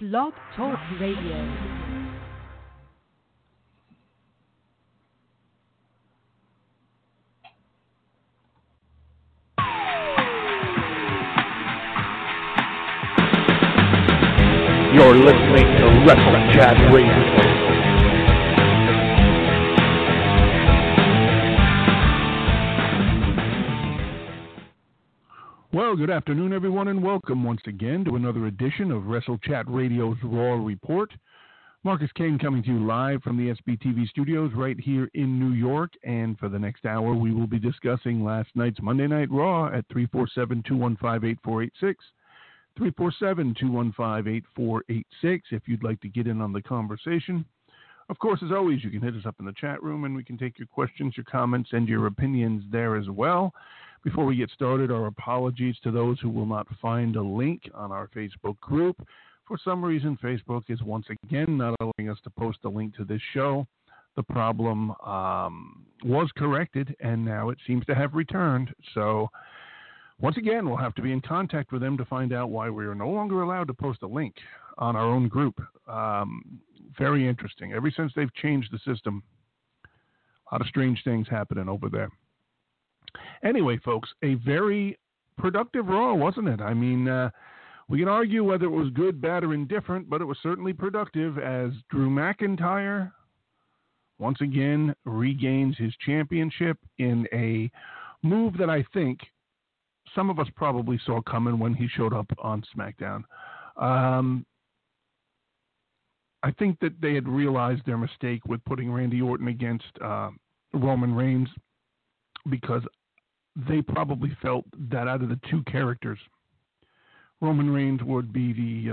Blog Talk Radio. You're listening to WrestleChat Radio. Well, good afternoon, everyone, and welcome once again to another edition of WrestleChat Radio's Raw Report. Marcus Kane coming to you live from the SBTV studios right here in New York, and for the next hour, we will be discussing last night's Monday Night Raw at 347-215-8486. 347-215-8486 if you'd like to get in on the conversation. Of course, as always, you can hit us up in the chat room and we can take your questions, your comments, and your opinions there as well. Before we get started, our apologies to those who will not find a link on our Facebook group. For some reason, Facebook is once again not allowing us to post a link to this show. The problem was corrected, and now it seems to have returned. So once again, we'll have to be in contact with them to find out why we are no longer allowed to post a link on our own group. Very interesting. Ever since they've changed the system, a lot of strange things happening over there. Anyway, folks, a very productive Raw, wasn't it? I mean, we can argue whether it was good, bad, or indifferent, but it was certainly productive as Drew McIntyre once again regains his championship in a move that I think some of us probably saw coming when he showed up on SmackDown. I think that they had realized their mistake with putting Randy Orton against Roman Reigns because they probably felt that out of the two characters, Roman Reigns would be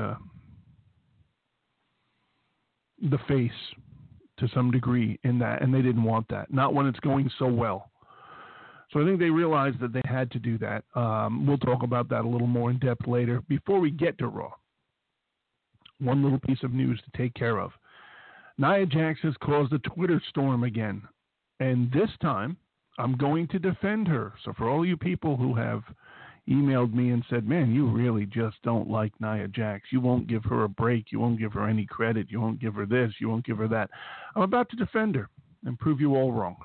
the face to some degree in that, and they didn't want that. Not when it's going so well. So I think they realized that they had to do that. We'll talk about that a little more in depth later. Before we get to Raw, one little piece of news to take care of. Nia Jax has caused a Twitter storm again, and this time I'm going to defend her. So for all you people who have emailed me and said, man, you really just don't like Nia Jax. You won't give her a break. You won't give her any credit. You won't give her this. You won't give her that. I'm about to defend her and prove you all wrong.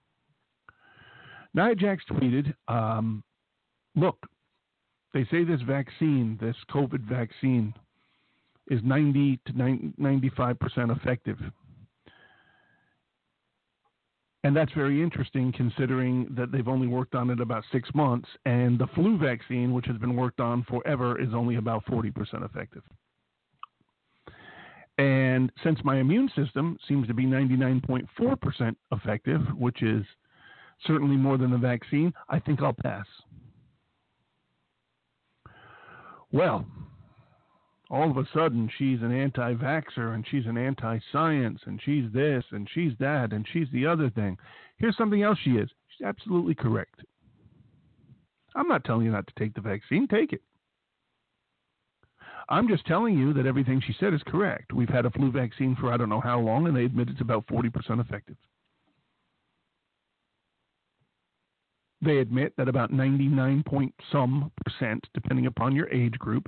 Nia Jax tweeted, look, they say this vaccine, this COVID vaccine, is 90 to 95% effective. And that's very interesting considering that they've only worked on it about 6 months, and the flu vaccine, which has been worked on forever, is only about 40% effective. And since my immune system seems to be 99.4% effective, which is certainly more than the vaccine, I think I'll pass. Well, all of a sudden, she's an anti-vaxxer, and she's an anti-science, and she's this, and she's that, and she's the other thing. Here's something else she is. She's absolutely correct. I'm not telling you not to take the vaccine. Take it. I'm just telling you that everything she said is correct. We've had a flu vaccine for I don't know how long, and they admit it's about 40% effective. They admit that about 99-point-some%, depending upon your age group,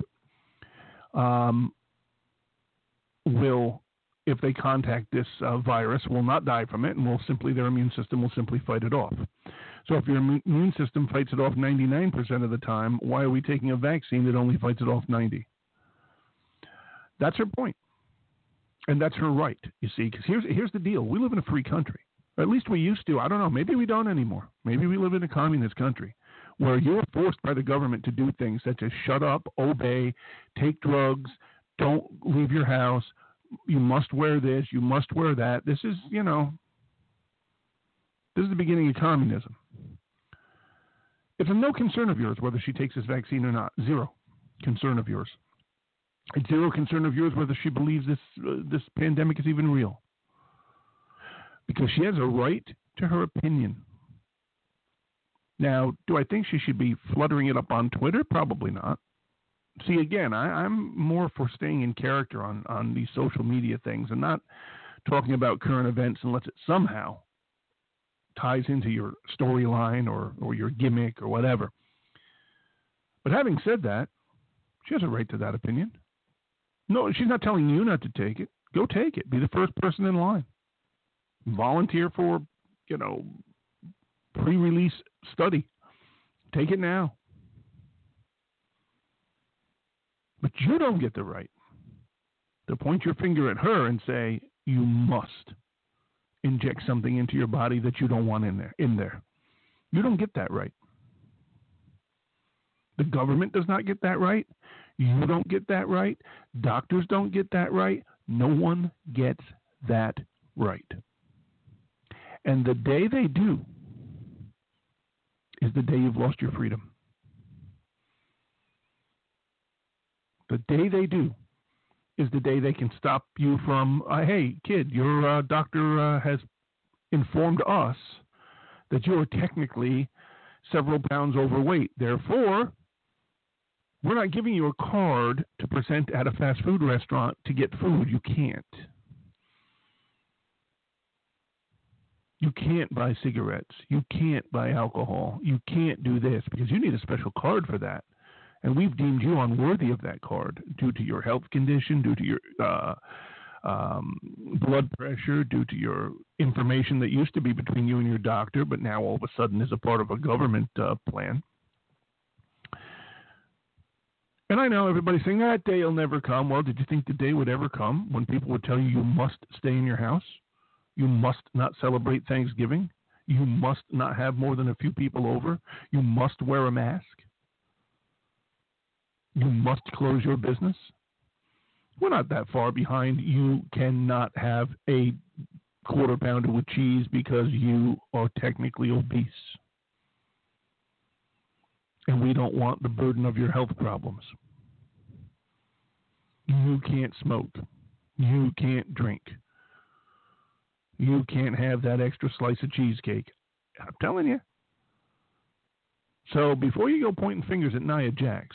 will, if they contact this virus, will not die from it, and their immune system will simply fight it off. So if your immune system fights it off 99% of the time, why are we taking a vaccine that only fights it off 90%? That's her point, and that's her right, you see, because here's the deal. We live in a free country. Or at least we used to. I don't know. Maybe we don't anymore. Maybe we live in a communist country where you're forced by the government to do things such as shut up, obey, take drugs, don't leave your house, you must wear this, you must wear that. This is the beginning of communism. It's a no concern of yours whether she takes this vaccine or not. Zero concern of yours. It's zero concern of yours whether she believes this pandemic is even real. Because she has a right to her opinion. Now, do I think she should be fluttering it up on Twitter? Probably not. See, again, I'm more for staying in character on these social media things and not talking about current events unless it somehow ties into your storyline or your gimmick or whatever. But having said that, she has a right to that opinion. No, she's not telling you not to take it. Go take it. Be the first person in line. Volunteer for, pre-release study. Take it now. But you don't get the right to point your finger at her and say, you must inject something into your body that you don't want in there. You don't get that right. The government does not get that right. You don't get that right. Doctors don't get that right. No one gets that right. And the day they do is the day you've lost your freedom. The day they do is the day they can stop you from, hey, kid, your doctor has informed us that you are technically several pounds overweight. Therefore, we're not giving you a card to present at a fast food restaurant to get food. You can't. You can't buy cigarettes. You can't buy alcohol. You can't do this because you need a special card for that. And we've deemed you unworthy of that card due to your health condition, due to your blood pressure, due to your information that used to be between you and your doctor, but now all of a sudden is a part of a government plan. And I know everybody's saying that day will never come. Well, did you think the day would ever come when people would tell you you must stay in your house? You must not celebrate Thanksgiving? You must not have more than a few people over? You must wear a mask? You must close your business? We're not that far behind. You cannot have a quarter pounder with cheese because you are technically obese. And we don't want the burden of your health problems. You can't smoke. You can't drink. You can't have that extra slice of cheesecake. I'm telling you. So before you go pointing fingers at Nia Jax,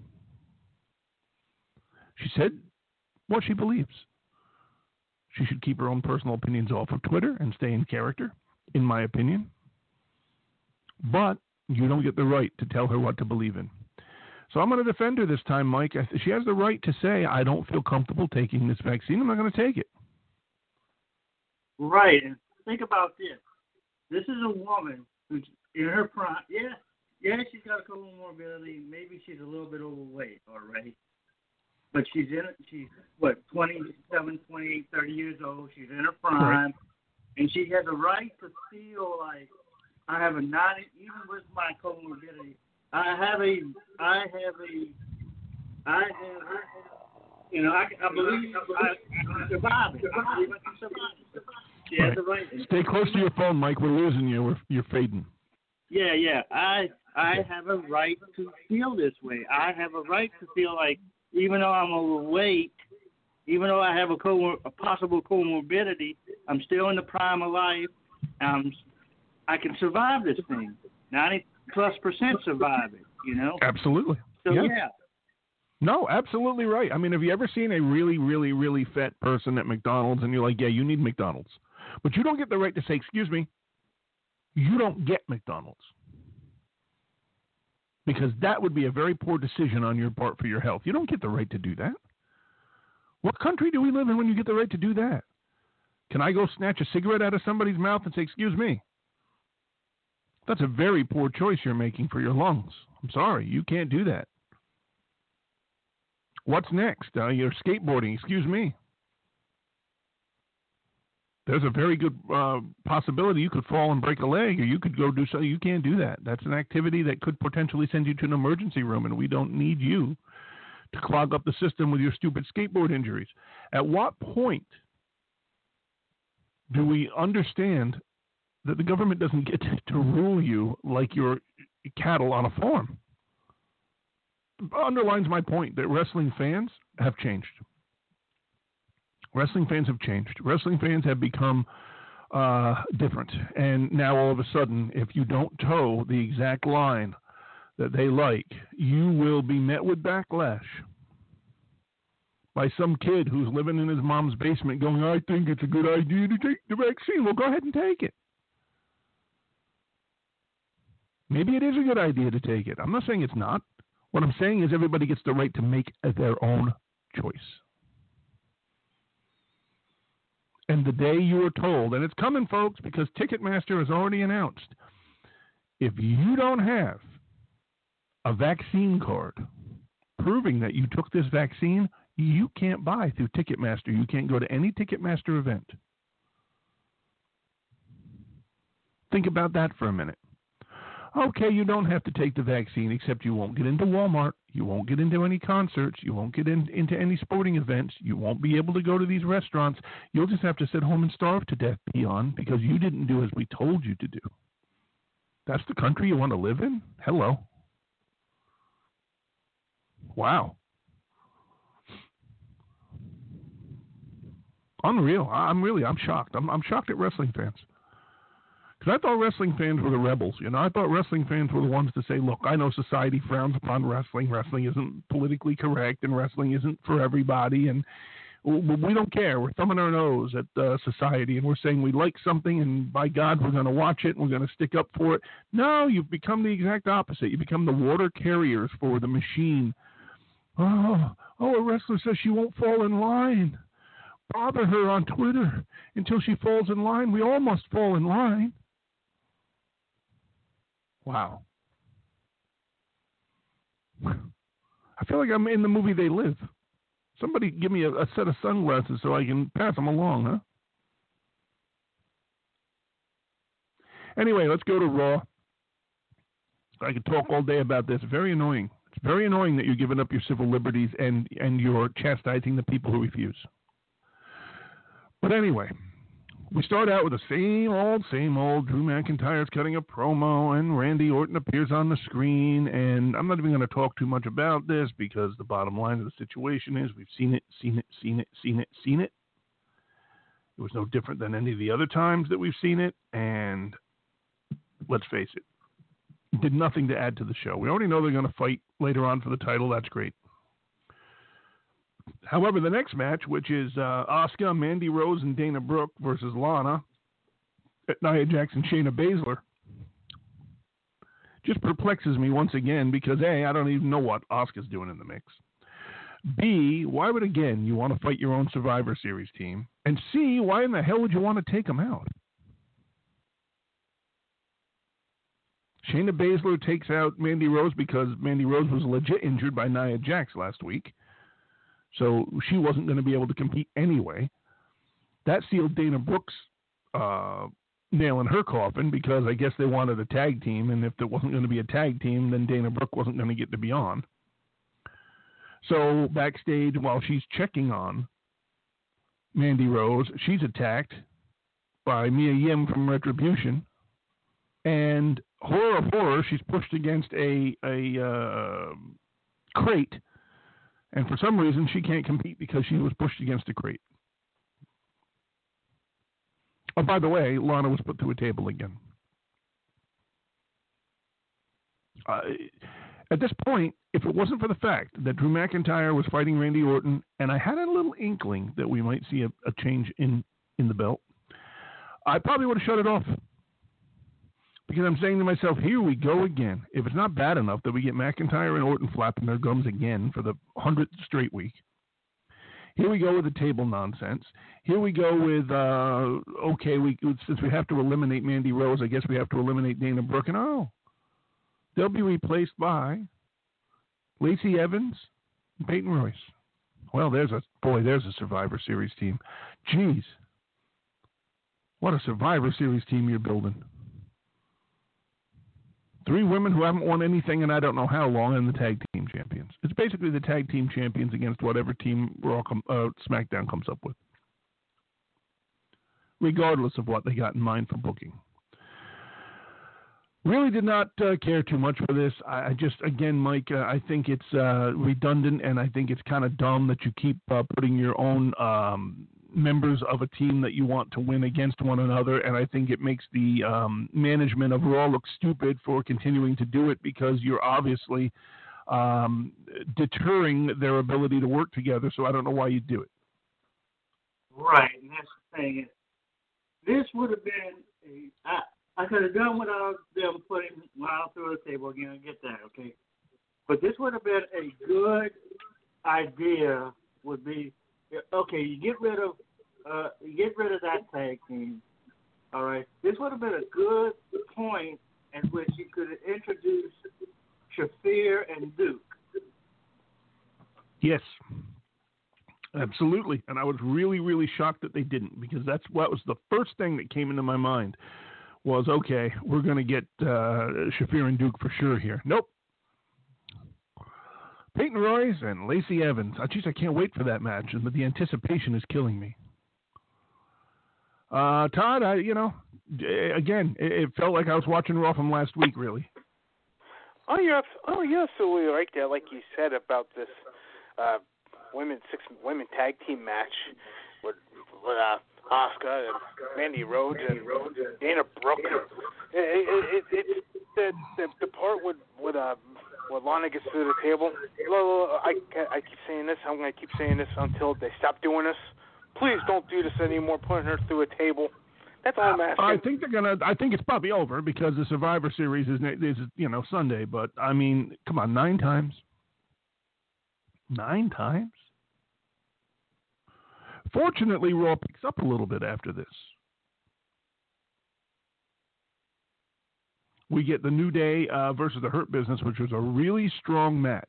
she said what she believes. She should keep her own personal opinions off of Twitter and stay in character, in my opinion. But you don't get the right to tell her what to believe in. So I'm going to defend her this time, Mike. She has the right to say, I don't feel comfortable taking this vaccine. I'm not going to take it. Right. And think about this. This is a woman who's in her prime. Yeah, she's got a comorbidity. Maybe she's a little bit overweight already. But she's 27, 28, 30 years old. She's in her prime. Right. And she has a right to feel like I have even with my comorbidity, I believe I can survive it. I believe I can survive it. She has the right. Stay close to your phone, Mike. We're losing you. You're fading. Yeah. I have a right to feel this way. I have a right to feel like even though I'm overweight, even though I have a possible comorbidity, I'm still in the prime of life. I can survive this thing. 90+% survive it, Absolutely. So, yeah. No, absolutely right. I mean, have you ever seen a really, really, really fat person at McDonald's and you're like, yeah, you need McDonald's. But you don't get the right to say, excuse me, you don't get McDonald's. Because that would be a very poor decision on your part for your health. You don't get the right to do that. What country do we live in when you get the right to do that? Can I go snatch a cigarette out of somebody's mouth and say, excuse me? That's a very poor choice you're making for your lungs. I'm sorry, you can't do that. What's next? You're skateboarding, excuse me. There's a very good possibility you could fall and break a leg, or you could go do something. You can't do that. That's an activity that could potentially send you to an emergency room, and we don't need you to clog up the system with your stupid skateboard injuries. At what point do we understand that the government doesn't get to rule you like you're cattle on a farm? Underlines my point that wrestling fans have changed. Wrestling fans have changed. Wrestling fans have become different. And now all of a sudden, if you don't toe the exact line that they like, you will be met with backlash by some kid who's living in his mom's basement going, I think it's a good idea to take the vaccine. Well, go ahead and take it. Maybe it is a good idea to take it. I'm not saying it's not. What I'm saying is everybody gets the right to make their own choice. And the day you are told, and it's coming, folks, because Ticketmaster has already announced, if you don't have a vaccine card proving that you took this vaccine, you can't buy through Ticketmaster. You can't go to any Ticketmaster event. Think about that for a minute. Okay, you don't have to take the vaccine, except you won't get into Walmart. You won't get into any concerts. You won't get into any sporting events. You won't be able to go to these restaurants. You'll just have to sit home and starve to death, Peon, because you didn't do as we told you to do. That's the country you want to live in? Hello. Wow. Unreal. I'm shocked. I'm shocked at wrestling fans. Because I thought wrestling fans were the rebels. I thought wrestling fans were the ones to say, look, I know society frowns upon wrestling. Wrestling isn't politically correct, and wrestling isn't for everybody. And we don't care. We're thumbing our nose at society, and we're saying we like something, and by God, we're going to watch it, and we're going to stick up for it. No, you've become the exact opposite. You become the water carriers for the machine. Oh, a wrestler says she won't fall in line. Bother her on Twitter until she falls in line. We all must fall in line. Wow. I feel like I'm in the movie They Live. Somebody give me a set of sunglasses so I can pass them along, huh? Anyway, let's go to Raw. I could talk all day about this. Very annoying. It's very annoying that you're giving up your civil liberties and you're chastising the people who refuse. But anyway, we start out with the same old. Drew McIntyre's cutting a promo, and Randy Orton appears on the screen. And I'm not even going to talk too much about this because the bottom line of the situation is we've seen it. It was no different than any of the other times that we've seen it. And let's face it, did nothing to add to the show. We already know they're going to fight later on for the title. That's great. However, the next match, which is Asuka, Mandy Rose, and Dana Brooke versus Lana, Nia Jax, and Shayna Baszler, just perplexes me once again because A, I don't even know what Asuka's doing in the mix. B, why would, again, you want to fight your own Survivor Series team? And C, why in the hell would you want to take them out? Shayna Baszler takes out Mandy Rose because Mandy Rose was legit injured by Nia Jax last week. So she wasn't going to be able to compete anyway. That sealed Dana Brooke's nail in her coffin because I guess they wanted a tag team, and if there wasn't going to be a tag team, then Dana Brooke wasn't going to get to be on. So backstage, while she's checking on Mandy Rose, she's attacked by Mia Yim from Retribution, and horror of horror, she's pushed against a crate. And for some reason, she can't compete because she was pushed against a crate. Oh, by the way, Lana was put through a table again. At this point, if it wasn't for the fact that Drew McIntyre was fighting Randy Orton, and I had a little inkling that we might see a change in the belt, I probably would have shut it off. Because I'm saying to myself, here we go again. If it's not bad enough that we get McIntyre and Orton flapping their gums again for the 100th straight week, here we go with the table nonsense. Here we go with, since we have to eliminate Mandy Rose, I guess we have to eliminate Dana Brooke. And they'll be replaced by Lacey Evans and Peyton Royce. Well, there's a Survivor Series team. Jeez. What a Survivor Series team you're building. 3 women who haven't won anything in I don't know how long, and the tag team champions. It's basically the tag team champions against whatever team SmackDown comes up with, regardless of what they got in mind for booking. Really did not care too much for this. I just, again, Mike, I think it's redundant, and I think it's kind of dumb that you keep putting your own members of a team that you want to win against one another, and I think it makes the management of Raw look stupid for continuing to do it because you're obviously deterring their ability to work together, so I don't know why you do it. Right, and that's the thing. This would have been, I could have done without them putting Lana through the table again, I get that, okay? But this would have been a good idea, would be, okay, you get rid of get rid of that tag team. All right, this would have been a good point at which you could have introduced Shafir and Duke. Yes, absolutely. And I was really, really shocked that they didn't, because that's what was the first thing that came into my mind was, okay, we're going to get Shafir and Duke for sure here. Nope. Peyton Royce and Lacey Evans. Oh, geez, I can't wait for that match, but the anticipation is killing me. Todd, again, it felt like I was watching Raw from last week, really. Oh, you're absolutely right there. Like you said about this six women tag team match with Asuka and Mandy Rhodes and Dana Brooke. It's the part with Lana gets to the table. I keep saying this. I'm going to keep saying this until they stop doing this. Please don't do this anymore, putting her through a table. That's all I'm asking. I think they're gonna. I think it's probably over because the Survivor Series is Sunday. But I mean, come on, 9 times. 9 times. Fortunately, Raw picks up a little bit after this. We get the New Day versus the Hurt Business, which was a really strong match.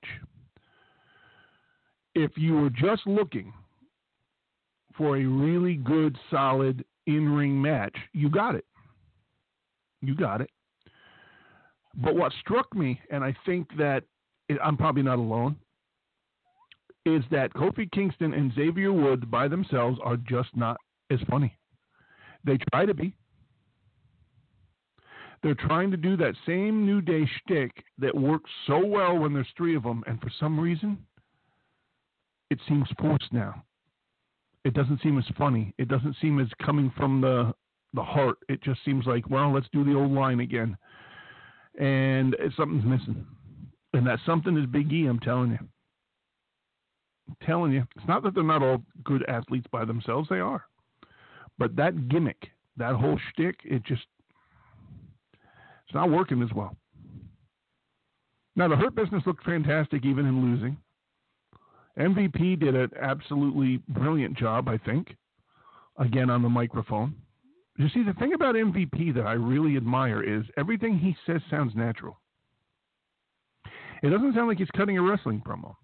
If you were just looking for a really good, solid in-ring match, you got it. You got it. But what struck me, and I think that I'm probably not alone, is that Kofi Kingston and Xavier Woods by themselves are just not as funny. They try to be. They're trying to do that same New Day shtick that works so well when there's 3 of them, and for some reason, it seems forced now. It doesn't seem as funny. It doesn't seem as coming from the heart. It just seems like, well, let's do the old line again. And something's missing. And that something is Big E, I'm telling you. I'm telling you. It's not that they're not all good athletes by themselves. They are. But that gimmick, that whole shtick, it's not working as well. Now, the Hurt Business looked fantastic even in losing. MVP did an absolutely brilliant job, I think, again on the microphone. You see, the thing about MVP that I really admire is everything he says sounds natural. It doesn't sound like he's cutting a wrestling promo.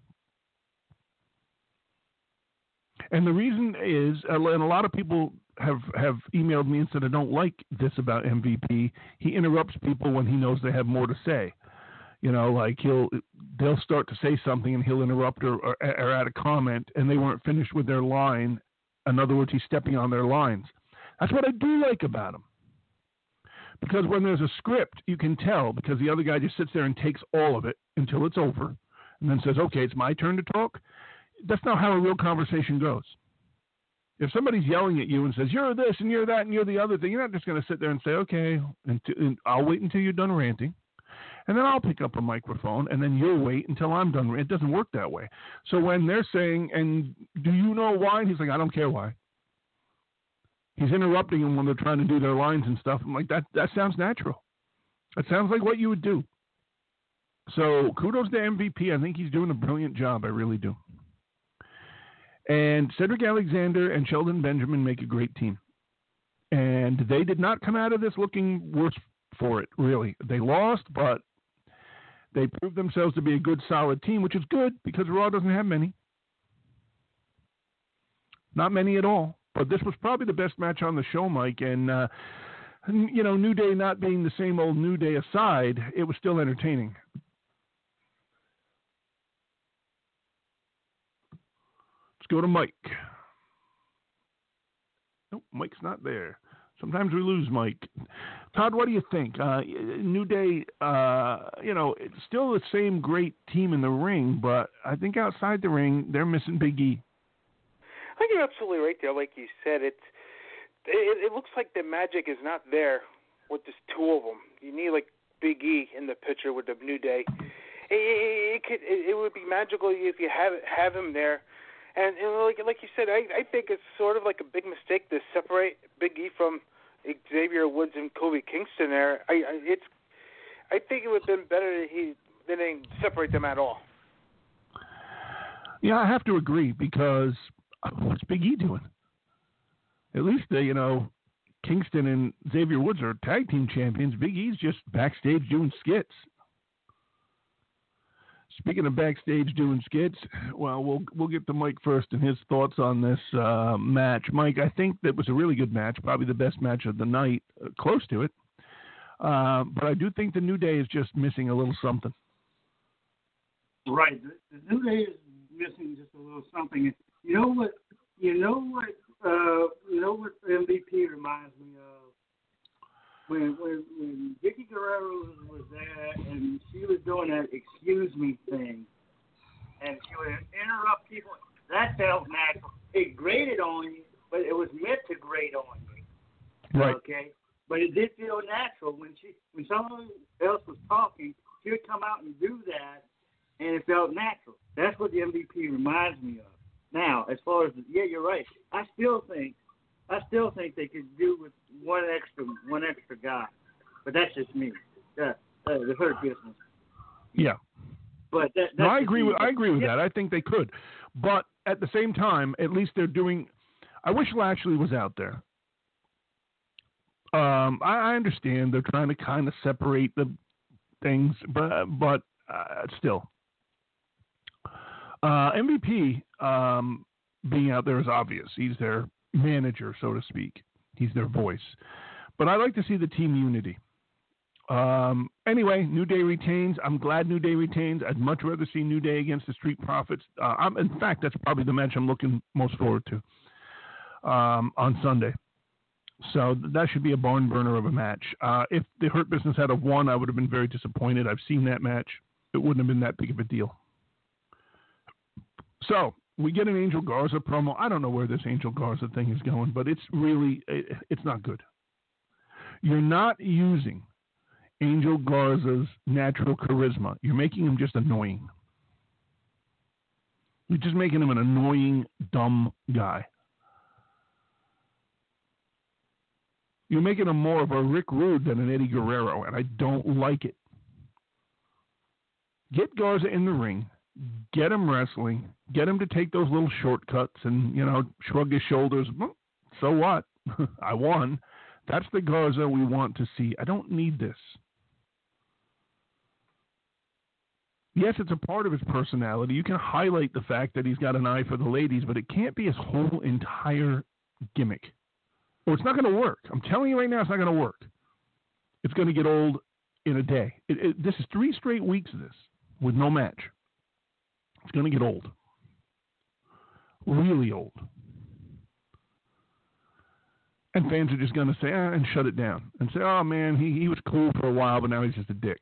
And the reason is, and a lot of people have emailed me and said, I don't like this about MVP. He interrupts people when he knows they have more to say. You know, like they'll start to say something and he'll interrupt or add a comment and they weren't finished with their line. In other words, he's stepping on their lines. That's what I do like about him. Because when there's a script, you can tell because the other guy just sits there and takes all of it until it's over and then says, okay, it's my turn to talk. That's not how a real conversation goes. If somebody's yelling at you and says, you're this and you're that and you're the other thing, you're not just going to sit there and say, okay, and I'll wait until you're done ranting. And then I'll pick up a microphone, and then you'll wait until I'm done. It doesn't work that way. So when they're saying, and do you know why? And he's like, I don't care why. He's interrupting them when they're trying to do their lines and stuff. I'm like, that sounds natural. That sounds like what you would do. So kudos to MVP. I think he's doing a brilliant job. I really do. And Cedric Alexander and Shelton Benjamin make a great team. And they did not come out of this looking worse for it, really. They lost, but they proved themselves to be a good, solid team, which is good because Raw doesn't have many. Not many at all. But this was probably the best match on the show, Mike. And, New Day not being the same old New Day aside, it was still entertaining. Let's go to Mike. Nope, Mike's not there. Sometimes we lose Mike. Todd, what do you think? New Day, it's still the same great team in the ring, but I think outside the ring, they're missing Big E. I think you're absolutely right there. Like you said, it looks like the magic is not there with just 2 of them. You need like Big E in the picture with the New Day. It would be magical if you have him there. And like you said, I think it's sort of like a big mistake to separate Big E from Xavier Woods and Kofi Kingston there. I think it would have been better that they didn't separate them at all. Yeah, I have to agree because what's Big E doing? At least, Kingston and Xavier Woods are tag team champions. Big E's just backstage doing skits. Speaking of backstage doing skits, well, we'll get to Mike first and his thoughts on this match. Mike, I think that was a really good match, probably the best match of the night, close to it. But I do think the New Day is just missing a little something. Right, the New Day is missing just a little something. You know what MVP reminds me of? When Vicky Guerrero was there and she was doing that excuse me thing, and she would interrupt people, that felt natural. It grated on you, but it was meant to grate on you. Right. Okay? But it did feel natural. When someone else was talking, she would come out and do that, and it felt natural. That's what the MVP reminds me of. Now, as far as, you're right. I still think they could do with one extra guy, but that's just me. The Hurt Business. Yeah. But I agree with that. I think they could, but at the same time, at least they're doing. I wish Lashley was out there. I understand they're trying to kind of separate the things, but still, MVP being out there is obvious. He's their manager, so to speak. He's their voice. But I like to see the team unity. Anyway, New Day retains. I'm glad New Day retains. I'd much rather see New Day against the Street Profits. In fact, that's probably the match I'm looking most forward to on Sunday. So that should be a barn burner of a match. If the Hurt Business had won, I would have been very disappointed. I've seen that match. It wouldn't have been that big of a deal. So we get an Angel Garza promo. I don't know where this Angel Garza thing is going, but it's not good. You're not using Angel Garza's natural charisma. You're making him just annoying. You're just making him an annoying, dumb guy. You're making him more of a Rick Rude than an Eddie Guerrero, and I don't like it. Get Garza in the ring. Get him wrestling. Get him to take those little shortcuts and, shrug his shoulders. So what? I won. That's the Garza we want to see. I don't need this. Yes, it's a part of his personality. You can highlight the fact that he's got an eye for the ladies, but it can't be his whole entire gimmick. Or it's not going to work. I'm telling you right now, it's not going to work. It's going to get old in a day. This is 3 straight weeks of this with no match. It's going to get old. Really old. And fans are just going to say, and shut it down. And say, oh, man, he was cool for a while, but now he's just a dick.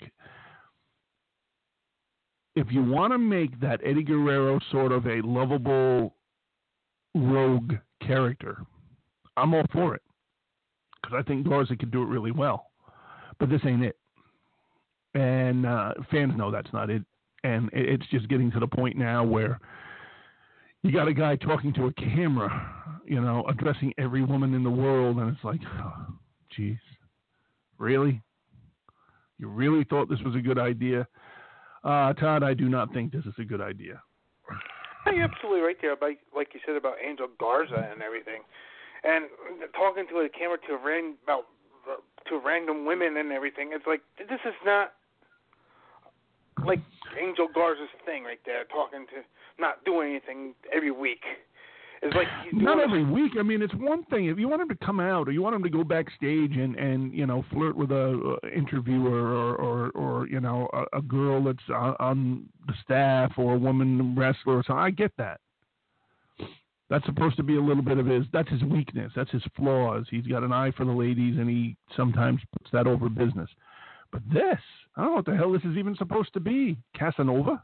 If you want to make that Eddie Guerrero sort of a lovable rogue character, I'm all for it. Because I think Garza could do it really well. But this ain't it. And fans know that's not it. And it's just getting to the point now where you got a guy talking to a camera, addressing every woman in the world. And it's like, oh, geez, really? You really thought this was a good idea? Todd, I do not think this is a good idea. You're absolutely right there, like you said about Angel Garza and everything. And talking to a camera to random women and everything, it's like, this is not like Angel Garza's thing right there, not doing anything every week. It's like not every week. I mean, it's one thing. If you want him to come out or you want him to go backstage and flirt with a interviewer or a girl that's on the staff or a woman wrestler or something, I get that. That's supposed to be a little bit of that's his weakness. That's his flaws. He's got an eye for the ladies, and he sometimes puts that over business. But this, I don't know what the hell this is even supposed to be. Casanova?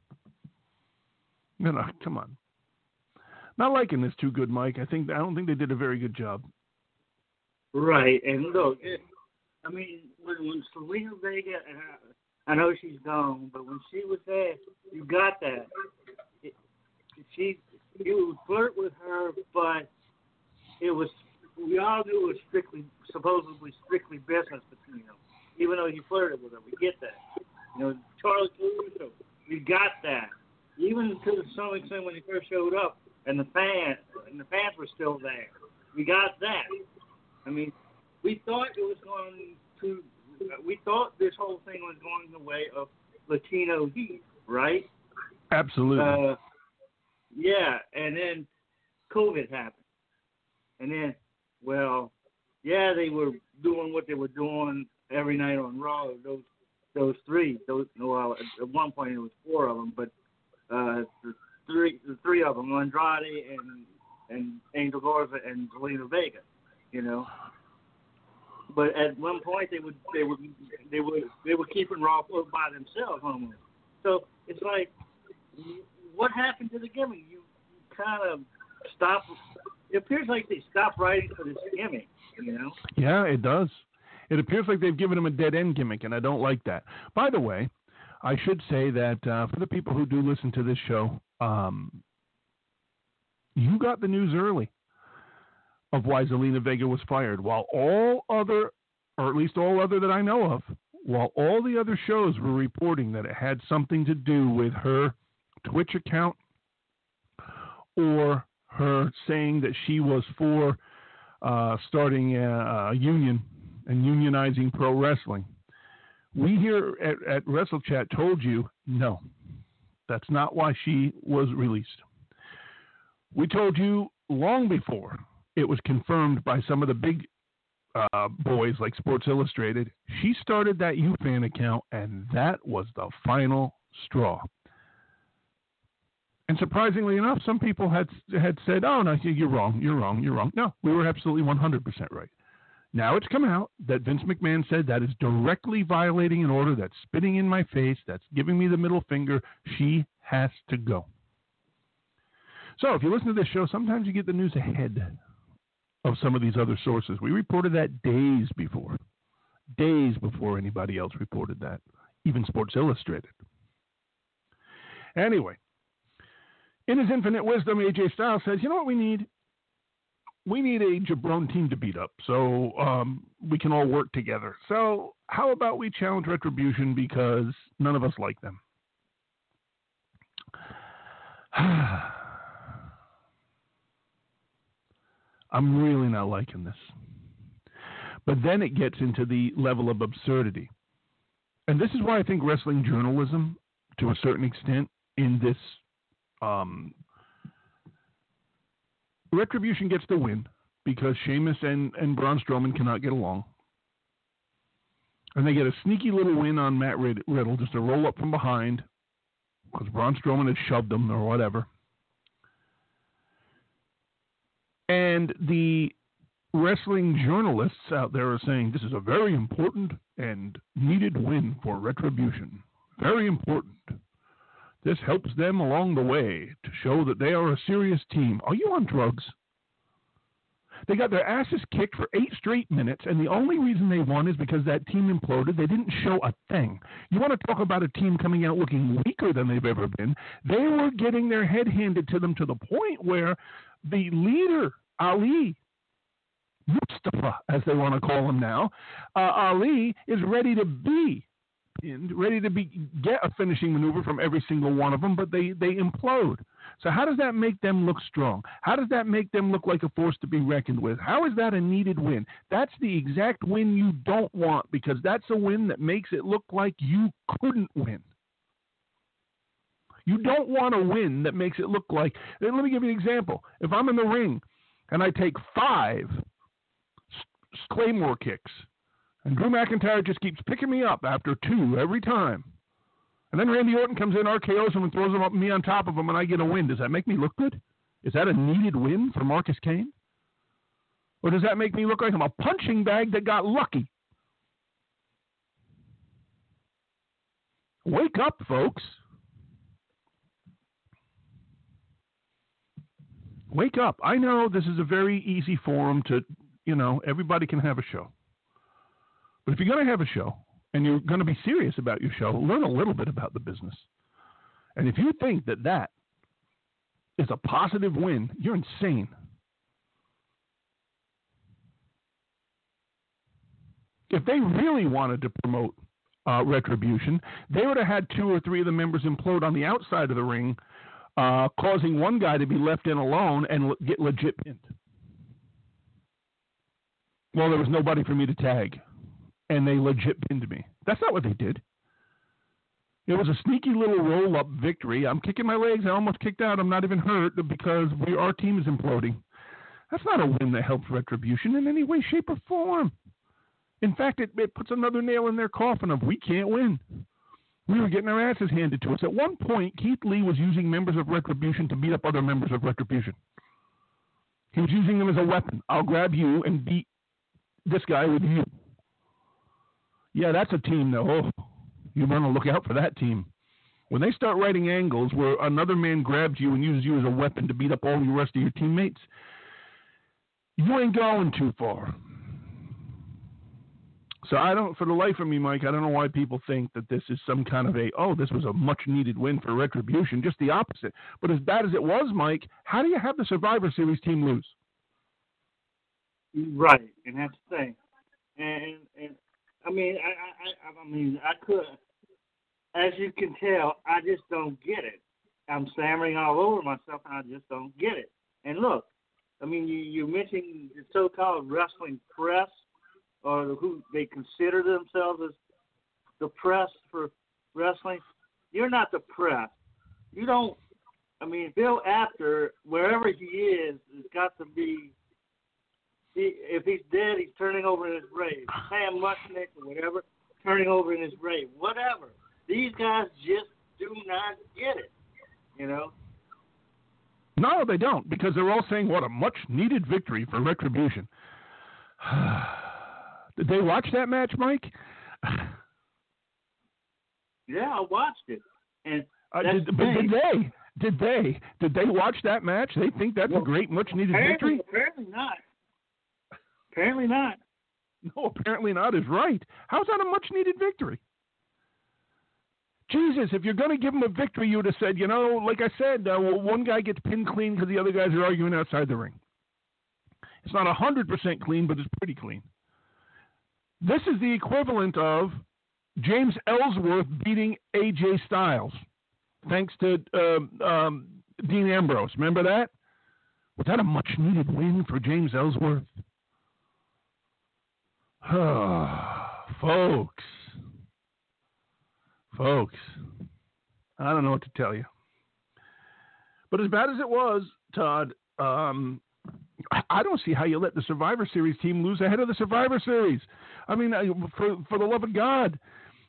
No, come on. Not liking this too good, Mike. I don't think they did a very good job. Right, and look, when Selena Vega, I know she's gone, but when she was there, you got that. You would flirt with her, but we all knew it was supposedly strictly business between them, even though he flirted with her. We get that. Charlie Caruso, we got that. Even to some extent when he first showed up, and the fans were still there. we got that. I mean, we thought this whole thing was going the way of Latino heat, right? Absolutely. Yeah, and then COVID happened. And then, well, yeah, they were doing what they were doing every night on Raw. Those three. Well, at one point it was 4 of them, but the three of them, Andrade and Angel Garza and Zelina Vega, you know. But at one point they were keeping Raw by themselves almost. So it's like, what happened to the gimmick? You kind of stop. It appears like they stopped writing for this gimmick, you know. Yeah, it does. It appears like they've given him a dead-end gimmick, and I don't like that. By the way, I should say that for the people who do listen to this show, you got the news early of why Zelina Vega was fired. While all other, or at least all other that I know of, while all the other shows were reporting that it had something to do with her Twitch account or her saying that she was for starting a union and unionizing pro wrestling. We here at WrestleChat told you, no, that's not why she was released. We told you long before it was confirmed by some of the big boys like Sports Illustrated. She started that UFan account, and that was the final straw. And surprisingly enough, some people had said, oh, no, you're wrong. No, we were absolutely 100% right. Now it's come out that Vince McMahon said that is directly violating an order, that's spitting in my face, that's giving me the middle finger. She has to go. So if you listen to this show, sometimes you get the news ahead of some of these other sources. We reported that days before anybody else reported that, even Sports Illustrated. Anyway, in his infinite wisdom, AJ Styles says, you know what we need? We need a Jabron team to beat up so we can all work together. So how about we challenge Retribution because none of us like them? I'm really not liking this. But then it gets into the level of absurdity. And this is why I think wrestling journalism, to a certain extent, in this Retribution gets the win because Sheamus and Braun Strowman cannot get along. And they get a sneaky little win on Matt Riddle, just a roll up from behind because Braun Strowman had shoved them or whatever. And the wrestling journalists out there are saying this is a very important and needed win for Retribution. Very important. This helps them along the way to show that they are a serious team. Are you on drugs? They got their asses kicked for 8 straight minutes, and the only reason they won is because that team imploded. They didn't show a thing. You want to talk about a team coming out looking weaker than they've ever been? They were getting their head handed to them to the point where the leader, Ali, Mustafa, as they want to call him now, Ali is ready to get a finishing maneuver from every single one of them, but they implode. So how does that make them look strong? How does that make them look like a force to be reckoned with? How is that a needed win? That's the exact win you don't want, because that's a win that makes it look like you couldn't win. You don't want a win that makes it look like, let me give you an example. If I'm in the ring and I take 5 Claymore kicks, and Drew McIntyre just keeps picking me up after 2 every time, and then Randy Orton comes in, RKOs him, and throws him up me on top of him, and I get a win, does that make me look good? Is that a needed win for Marcus Kane? Or does that make me look like I'm a punching bag that got lucky? Wake up, folks. Wake up. I know this is a very easy forum to, everybody can have a show. But if you're going to have a show and you're going to be serious about your show, learn a little bit about the business. And if you think that is a positive win, you're insane. If they really wanted to promote Retribution, they would have had 2 or 3 of the members implode on the outside of the ring, causing one guy to be left in alone and get legit pinned. Well, there was nobody for me to tag, and they legit pinned me. That's not what they did. It was a sneaky little roll-up victory. I'm kicking my legs. I almost kicked out. I'm not even hurt because our team is imploding. That's not a win that helps Retribution in any way, shape, or form. In fact, it puts another nail in their coffin of we can't win. We were getting our asses handed to us. At one point, Keith Lee was using members of Retribution to beat up other members of Retribution. He was using them as a weapon. I'll grab you and beat this guy with you. Yeah, that's a team, though. Oh, you want to look out for that team. When they start writing angles where another man grabs you and uses you as a weapon to beat up all the rest of your teammates, you ain't going too far. So for the life of me, Mike, I don't know why people think that this is some kind of this was a much-needed win for Retribution. Just the opposite. But as bad as it was, Mike, how do you have the Survivor Series team lose? Right, and that's the thing. And I mean, I could, as you can tell, I just don't get it. I'm stammering all over myself, and I just don't get it. And look, I mean, you mentioned the so-called wrestling press, or who they consider themselves as the press for wrestling. You're not the press. You don't. I mean, Bill Apter, wherever he is, has got to be. If he's dead, he's turning over in his grave. Sam Muchnick or whatever, turning over in his grave. Whatever. These guys just do not get it. You know. No, they don't, because they're all saying what a much-needed victory for Retribution. Did they watch that match, Mike? Yeah, I watched it. And did they watch that match? They think that's a great, much-needed victory? Apparently not. Apparently not. No, apparently not is right. How's that a much-needed victory? Jesus, if you're going to give them a victory, you would have said, like I said, one guy gets pinned clean because the other guys are arguing outside the ring. It's not 100% clean, but it's pretty clean. This is the equivalent of James Ellsworth beating AJ Styles, thanks to Dean Ambrose. Remember that? Was that a much-needed win for James Ellsworth? Folks, I don't know what to tell you. But as bad as it was, Todd, I don't see how you let the Survivor Series team lose ahead of the Survivor Series. I mean, for the love of God,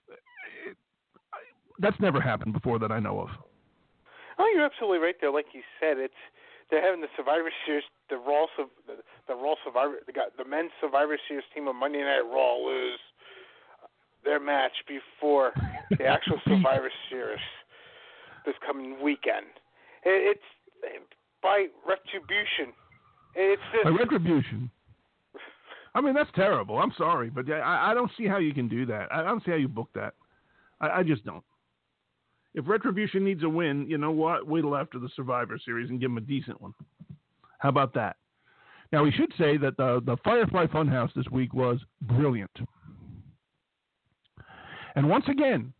that's never happened before that I know of. Oh, you're absolutely right there. Like you said, they're having the Survivor Series, the Raw Survivor, the men's Survivor Series team of Monday Night Raw lose their match before the actual Survivor Series this coming weekend. It's by Retribution. It's just by Retribution. I mean, that's terrible. I'm sorry, but I don't see how you can do that. I don't see how you book that. I just don't. If Retribution needs a win, you know what? Wait till after the Survivor Series and give them a decent one. How about that? Now, we should say that the Firefly Funhouse this week was brilliant. And once again,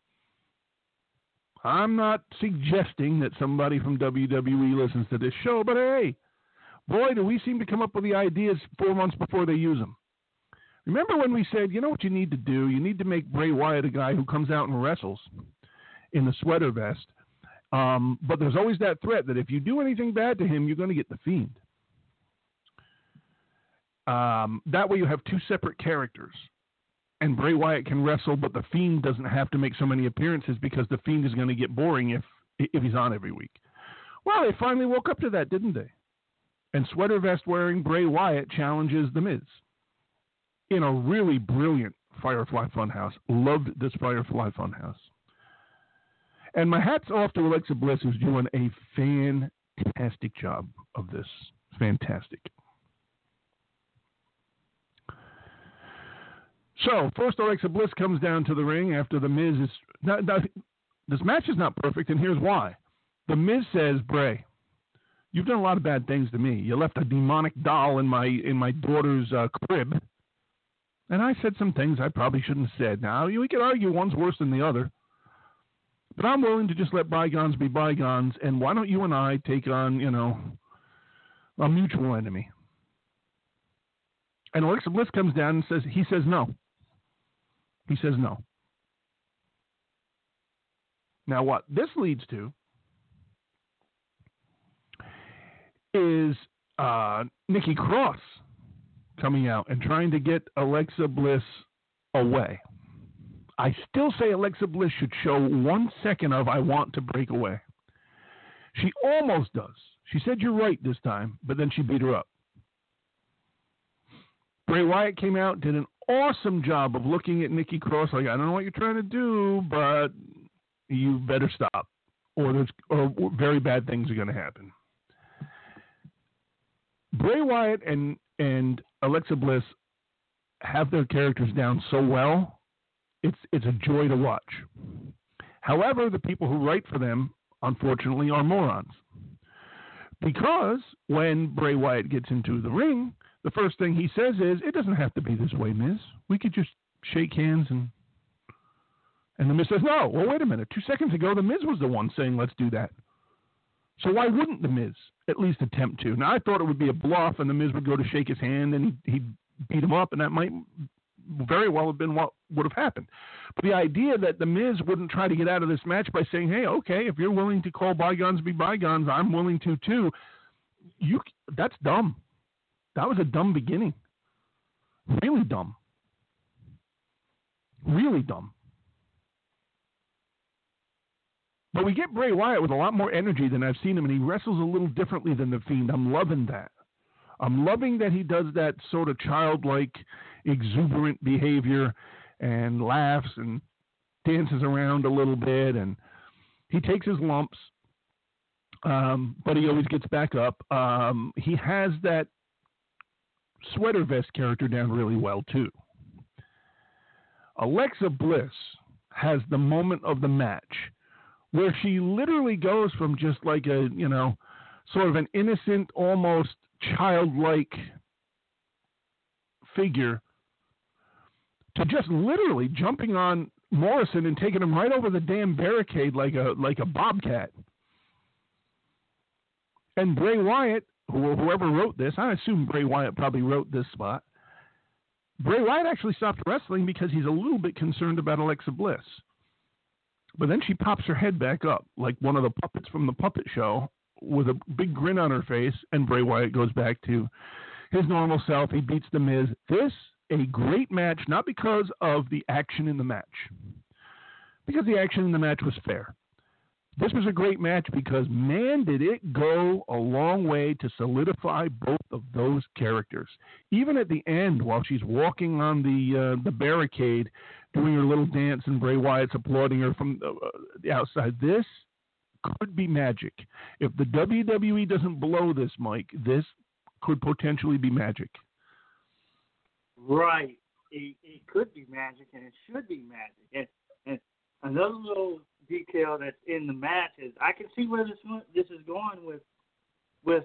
I'm not suggesting that somebody from WWE listens to this show, but hey, boy, do we seem to come up with the ideas 4 months before they use them. Remember when we said, you know what you need to do? You need to make Bray Wyatt a guy who comes out and wrestles in the sweater vest. But there's always that threat that if you do anything bad to him, you're going to get the Fiend. That way you have two separate characters. And Bray Wyatt can wrestle, but the Fiend doesn't have to make so many appearances because the Fiend is going to get boring if he's on every week. Well, they finally woke up to that, didn't they? And sweater vest wearing Bray Wyatt challenges The Miz in a really brilliant Firefly Funhouse. Loved this Firefly Funhouse. And my hat's off to Alexa Bliss, who's doing a fantastic job of this. Fantastic. So, first Alexa Bliss comes down to the ring after The Miz is... Now, this match is not perfect, and here's why. The Miz says, Bray, you've done a lot of bad things to me. You left a demonic doll in my daughter's crib. And I said some things I probably shouldn't have said. Now, we could argue one's worse than the other. But I'm willing to just let bygones be bygones, and why don't you and I take on, a mutual enemy? And Alexa Bliss comes down and says, he says no. He says no. Now, what this leads to is Nikki Cross coming out and trying to get Alexa Bliss away. I still say Alexa Bliss should show 1 second of I want to break away. She almost does. She said you're right this time, but then she beat her up. Bray Wyatt came out, did an awesome job of looking at Nikki Cross like, I don't know what you're trying to do, but you better stop, or very bad things are going to happen. Bray Wyatt and Alexa Bliss have their characters down so well, it's a joy to watch. However, the people who write for them, unfortunately, are morons. Because when Bray Wyatt gets into the ring, the first thing he says is, it doesn't have to be this way, Miz. We could just shake hands and the Miz says, no. Well, wait a minute. 2 seconds ago, the Miz was the one saying, let's do that. So why wouldn't the Miz at least attempt to? Now, I thought it would be a bluff and the Miz would go to shake his hand and he'd beat him up, and that might very well have been what would have happened. But the idea that the Miz wouldn't try to get out of this match by saying, hey, okay, if you're willing to call bygones be bygones, I'm willing to too, that's dumb. That was a dumb beginning. Really dumb. Really dumb. But we get Bray Wyatt with a lot more energy than I've seen him, and he wrestles a little differently than The Fiend. I'm loving that. I'm loving that he does that sort of childlike, exuberant behavior and laughs and dances around a little bit, and he takes his lumps, but he always gets back up. He has that sweater vest character down really well, too. Alexa Bliss has the moment of the match where she literally goes from just like a, sort of an innocent, almost childlike figure to just literally jumping on Morrison and taking him right over the damn barricade like a bobcat. And Bray Wyatt, whoever wrote this, I assume Bray Wyatt probably wrote this spot. Bray Wyatt actually stopped wrestling because he's a little bit concerned about Alexa Bliss. But then she pops her head back up like one of the puppets from the puppet show with a big grin on her face, and Bray Wyatt goes back to his normal self. He beats The Miz. This, a great match, not because of the action in the match, because the action in the match was fair. This was a great match because, man, did it go a long way to solidify both of those characters. Even at the end, while she's walking on the barricade, doing her little dance, and Bray Wyatt's applauding her from the outside, this could be magic. If the WWE doesn't blow this, Mike, this could potentially be magic. Right. It could be magic, and it should be magic. And another little detail that's in the match is I can see where this is going with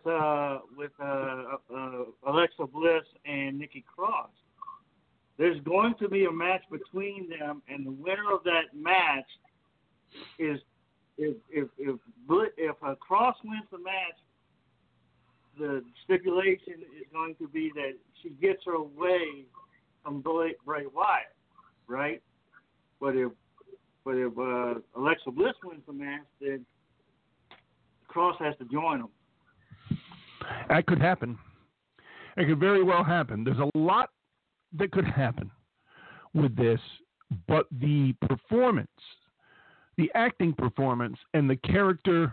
Alexa Bliss and Nikki Cross. There's going to be a match between them, and the winner of that match is if Cross wins the match, the stipulation is going to be that she gets her away from Bray Wyatt, right? But if Alexa Bliss wins the match, then Cross has to join them. That could happen. It could very well happen. There's a lot that could happen with this, but the performance, the acting performance, and the character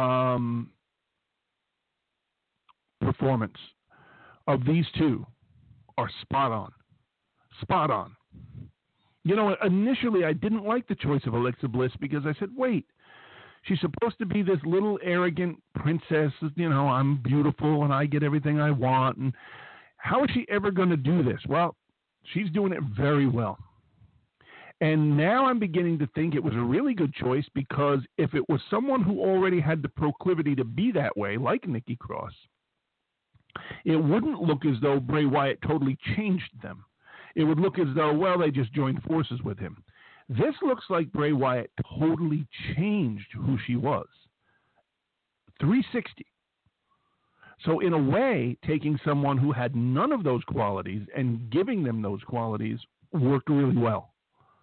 performance of these two are spot on. Spot on. Initially I didn't like the choice of Alexa Bliss because I said, wait, she's supposed to be this little arrogant princess, I'm beautiful and I get everything I want, and how is she ever going to do this? Well, she's doing it very well. And now I'm beginning to think it was a really good choice, because if it was someone who already had the proclivity to be that way, like Nikki Cross, it wouldn't look as though Bray Wyatt totally changed them. It would look as though, well, they just joined forces with him. This looks like Bray Wyatt totally changed who she was. 360. So in a way, taking someone who had none of those qualities and giving them those qualities worked really well.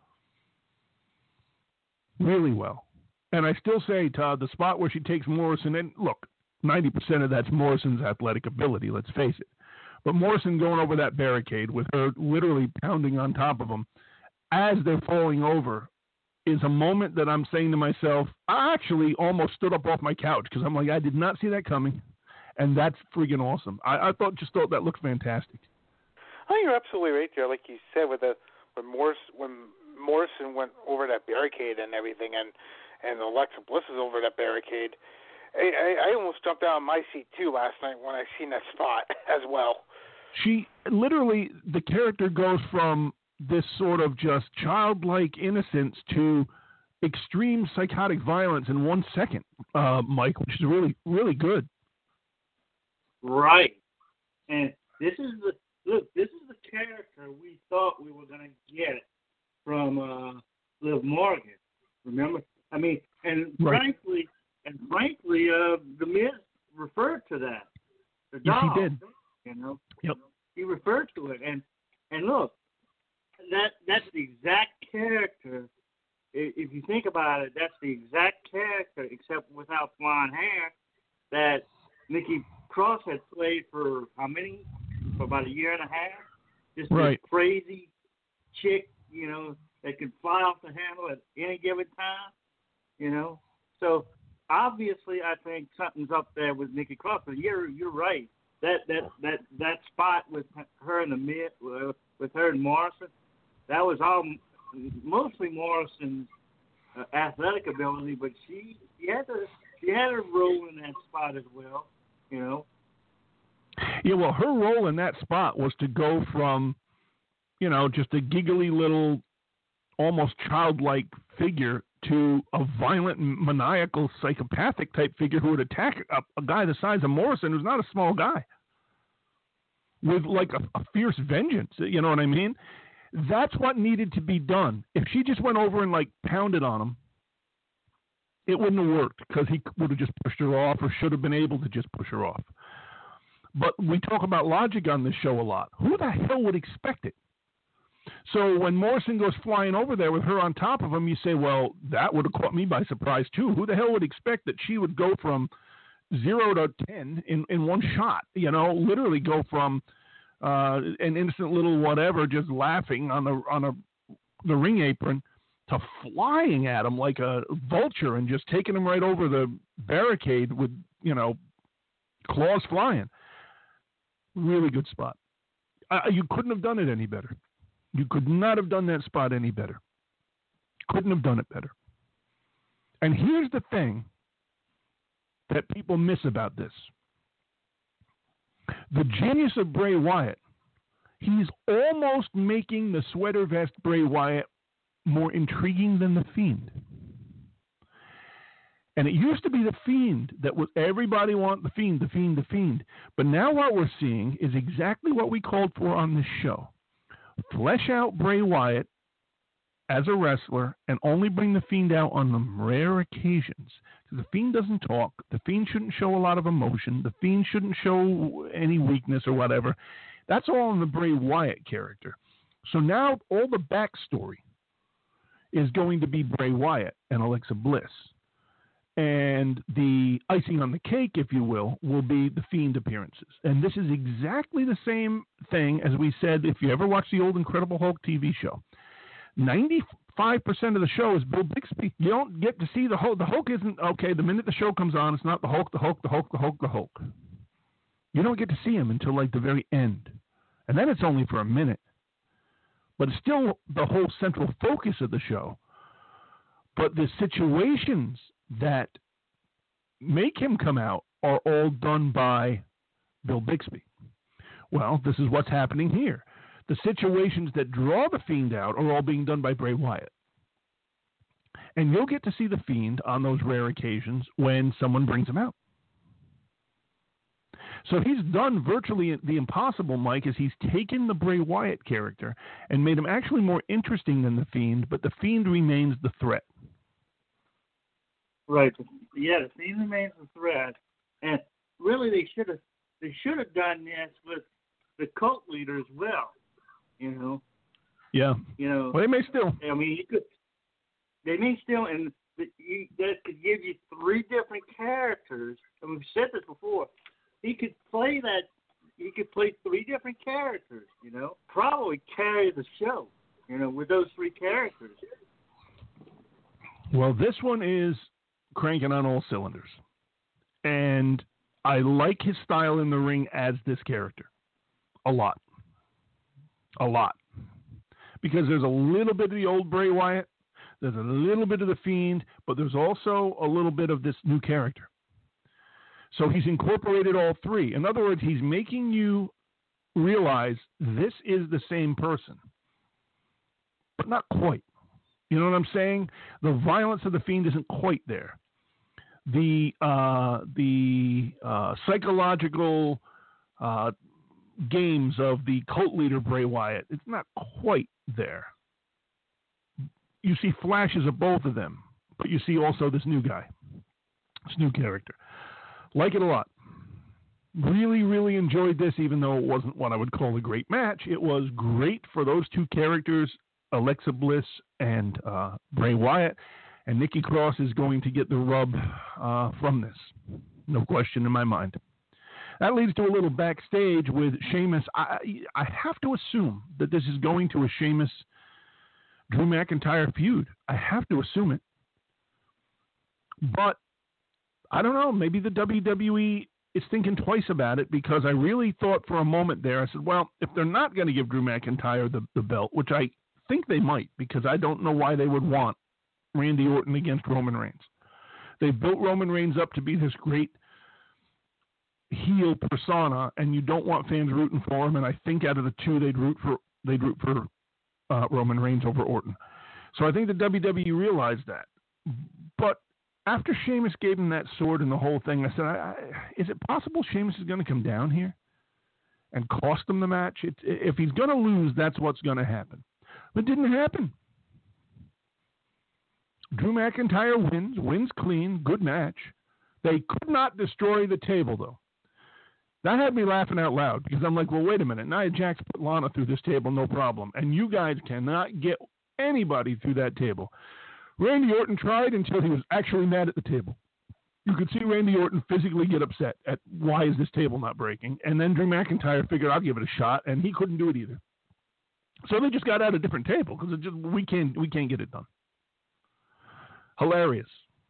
Really well. And I still say, Todd, the spot where she takes Morrison, and look, 90% of that's Morrison's athletic ability, let's face it. But Morrison going over that barricade with her literally pounding on top of them as they're falling over is a moment that I'm saying to myself, I actually almost stood up off my couch because I'm like, I did not see that coming. And that's freaking awesome. I thought that looked fantastic. Oh, you're absolutely right there. Like you said, when Morrison went over that barricade and everything, and Alexa Bliss is over that barricade, I almost jumped out of my seat too last night when I seen that spot as well. She literally, the character goes from this sort of just childlike innocence to extreme psychotic violence in 1 second, Mike, which is really, really good. Right. And this is the character we thought we were going to get from Liv Morgan. Remember? I mean, and right. frankly, The Miz referred to that. The doll, yes, he did. You know? Yep. He referred to it. And look, that's the exact character. If you think about it, that's the exact character, except without blonde hair, that Nikki Cross had played for how many? For about a year and a half. Just right. This crazy chick, you know, that could fly off the handle at any given time, you know. So obviously, I think something's up there with Nikki Cross. But you're right. That spot with her in the mid, with her and Morrison, that was all mostly Morrison's athletic ability, but she had a role in that spot as well, you know. Yeah, well, her role in that spot was to go from, you know, just a giggly little, almost childlike figure to a violent, maniacal, psychopathic type figure who would attack a guy the size of Morrison, who's not a small guy, with like a fierce vengeance. You know what I mean? That's what needed to be done. If she just went over and like pounded on him, it wouldn't have worked because he would have just pushed her off, or should have been able to just push her off. But we talk about logic on this show a lot. Who the hell would expect it? So when Morrison goes flying over there with her on top of him, you say, well, that would have caught me by surprise too. Who the hell would expect that she would go from 0 to 10 in one shot? You know, literally go from an innocent little whatever, just laughing on the ring apron, to flying at him like a vulture and just taking him right over the barricade with, you know, claws flying. Really good spot. You couldn't have done it any better. You could not have done that spot any better. Couldn't have done it better. And here's the thing that people miss about this. The genius of Bray Wyatt, he's almost making the sweater vest Bray Wyatt more intriguing than The Fiend. And it used to be The Fiend that was everybody want The Fiend, The Fiend, The Fiend. But now what we're seeing is exactly what we called for on this show. Flesh out Bray Wyatt as a wrestler and only bring The Fiend out on the rare occasions. The Fiend doesn't talk. The Fiend shouldn't show a lot of emotion. The Fiend shouldn't show any weakness or whatever. That's all in the Bray Wyatt character. So now all the backstory is going to be Bray Wyatt and Alexa Bliss. And the icing on the cake, if you will be The Fiend appearances. And this is exactly the same thing as we said if you ever watched the old Incredible Hulk TV show. 95% of the show is Bill Bixby. You don't get to see the Hulk. The Hulk isn't, okay, the minute the show comes on, it's not the Hulk, the Hulk, the Hulk, the Hulk, the Hulk. You don't get to see him until like the very end. And then it's only for a minute. But it's still the whole central focus of the show. But the situations that make him come out are all done by Bill Bixby. Well, this is what's happening here. The situations that draw the Fiend out are all being done by Bray Wyatt. And you'll get to see the Fiend on those rare occasions when someone brings him out. So he's done virtually the impossible, Mike, is he's taken the Bray Wyatt character and made him actually more interesting than the Fiend, but the Fiend remains the threat. Right. Yeah, the Fiend remains a threat. And really, they should have they should have done this with the cult leader as well. You know. Yeah. You know. Well, they may still. I mean, you could. They may still, and that could give you 3 different characters. And we've said this before. He could play that. He could play 3 different characters. You know, probably carry the show. You know, with those 3 characters. Well, this one is cranking on all cylinders, and I like his style in the ring as this character a lot, because there's a little bit of the old Bray Wyatt. There's a little bit of the Fiend, but there's also a little bit of this new character. So he's incorporated all 3. In other words, he's making you realize this is the same person, but not quite. You know what I'm saying? The violence of the Fiend isn't quite there. The psychological games of the cult leader Bray Wyatt, it's not quite there. You see flashes of both of them, but you see also this new guy, this new character. Like it a lot. Really, really enjoyed this, even though it wasn't what I would call a great match. It was great for those 2 characters, Alexa Bliss and Bray Wyatt, and Nikki Cross is going to get the rub from this. No question in my mind. That leads to a little backstage with Sheamus. I have to assume that this is going to a Sheamus Drew McIntyre feud. I have to assume it. But I don't know. Maybe the WWE is thinking twice about it, because I really thought for a moment there, I said, well, if they're not going to give Drew McIntyre the belt, which I think they might, because I don't know why they would want Randy Orton against Roman Reigns. They built Roman Reigns up to be this great heel persona, and you don't want fans rooting for him. And I think out of the 2, they'd root for Roman Reigns over Orton. So I think the WWE realized that. But after Sheamus gave him that sword and the whole thing, I said, is it possible Sheamus is going to come down here and cost him the match? If he's going to lose, that's what's going to happen. But it didn't happen. Drew McIntyre wins clean, good match. They could not destroy the table, though. That had me laughing out loud, because I'm like, well, wait a minute. Nia Jax put Lana through this table, no problem. And you guys cannot get anybody through that table. Randy Orton tried until he was actually mad at the table. You could see Randy Orton physically get upset at why is this table not breaking. And then Drew McIntyre figured, I'll give it a shot, and he couldn't do it either. So they just got out a different table, because we can't get it done. Hilarious.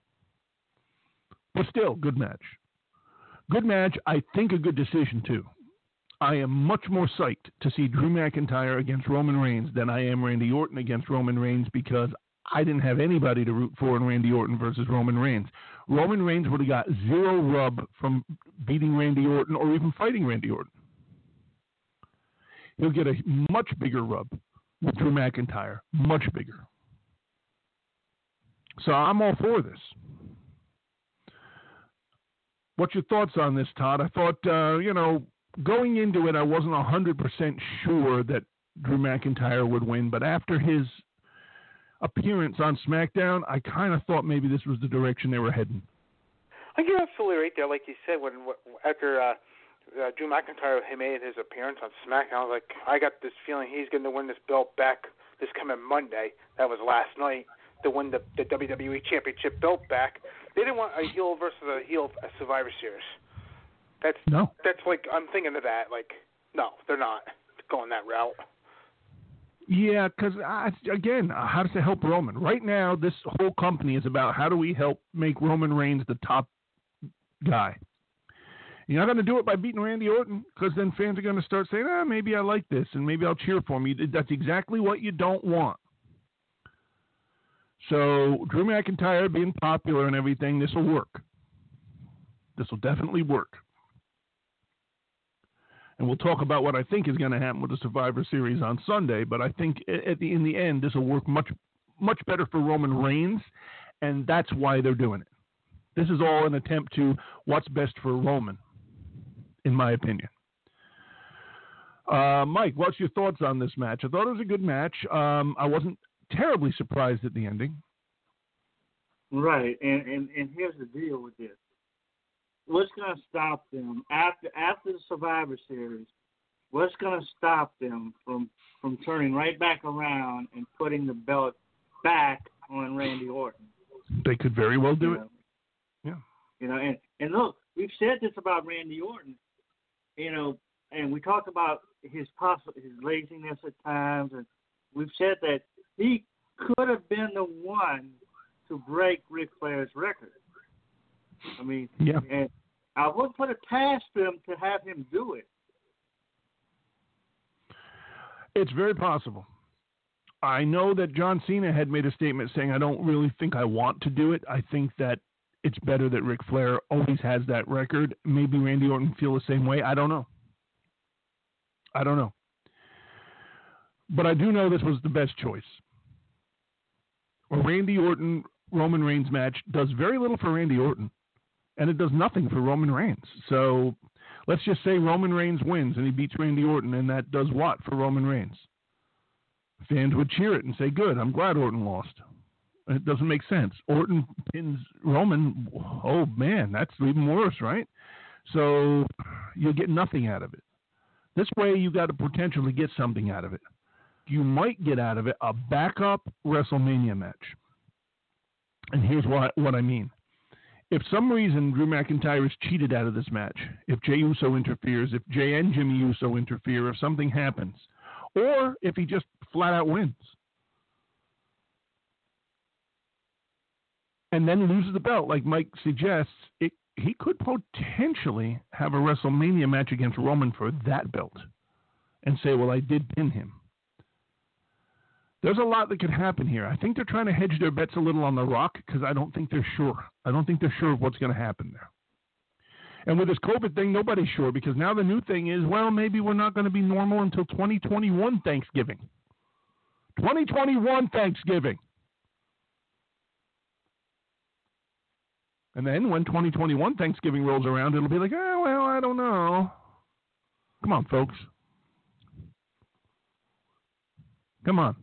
But still, good match. Good match. I think a good decision, too. I am much more psyched to see Drew McIntyre against Roman Reigns than I am Randy Orton against Roman Reigns, because I didn't have anybody to root for in Randy Orton versus Roman Reigns. Roman Reigns would have got 0 rub from beating Randy Orton or even fighting Randy Orton. He'll get a much bigger rub with Drew McIntyre. Much bigger. So I'm all for this. What's your thoughts on this, Todd? I thought, going into it, I wasn't 100% sure that Drew McIntyre would win, but after his appearance on SmackDown, I kind of thought maybe this was the direction they were heading. I think you're absolutely right there. Like you said, after Drew McIntyre made his appearance on SmackDown, I was like, I got this feeling he's going to win this belt back this coming Monday. That was last night, to win the WWE Championship belt back. They didn't want a heel versus a heel at Survivor Series. That's like, I'm thinking of that. Like, no, they're not going that route. Yeah, because, again, how does it help Roman? Right now, this whole company is about how do we help make Roman Reigns the top guy. You're not going to do it by beating Randy Orton, because then fans are going to start saying, maybe I like this, and maybe I'll cheer for him. That's exactly what you don't want. So Drew McIntyre being popular and everything, this will work. This will definitely work. And we'll talk about what I think is going to happen with the Survivor Series on Sunday, but I think in the end, this will work much, much better for Roman Reigns, and that's why they're doing it. This is all an attempt to what's best for Roman, in my opinion. Mike, what's your thoughts on this match? I thought it was a good match. I wasn't terribly surprised at the ending. Right, and here's the deal with this. what's going to stop them after the Survivor Series? What's going to stop them from turning right back around and putting the belt back on Randy Orton? They could very well do it. Yeah. And look, we've said this about Randy Orton, and we talked about his laziness at times, and we've said that he could have been the one to break Ric Flair's record. I mean, yeah. And I would put a task to him to have him do it. It's very possible. I know that John Cena had made a statement saying, I don't really think I want to do it. I think that it's better that Ric Flair always has that record. Maybe Randy Orton feel the same way. I don't know. But I do know this was the best choice. A Randy Orton Roman Reigns match does very little for Randy Orton, and it does nothing for Roman Reigns. So let's just say Roman Reigns wins and he beats Randy Orton, and that does what for Roman Reigns? Fans would cheer it and say, good, I'm glad Orton lost. It doesn't make sense. Orton pins Roman. Oh, man, that's even worse, right? So you'll get nothing out of it. This way you got the potential to get something out of it. You might get out of it a backup WrestleMania match. And here's what I mean. If some reason Drew McIntyre is cheated out of this match, if Jey Uso interferes, if Jey and Jimmy Uso interfere, if something happens, or if he just flat out wins, and then loses the belt, like Mike suggests, he could potentially have a WrestleMania match against Roman for that belt and say, well, I did pin him. There's a lot that could happen here. I think they're trying to hedge their bets a little on The Rock because I don't think they're sure. I don't think they're sure of what's going to happen there. And with this COVID thing, nobody's sure because now the new thing is, well, maybe we're not going to be normal until 2021 Thanksgiving. 2021 Thanksgiving. And then when 2021 Thanksgiving rolls around, it'll be like, oh, well, I don't know. Come on, folks. Come on.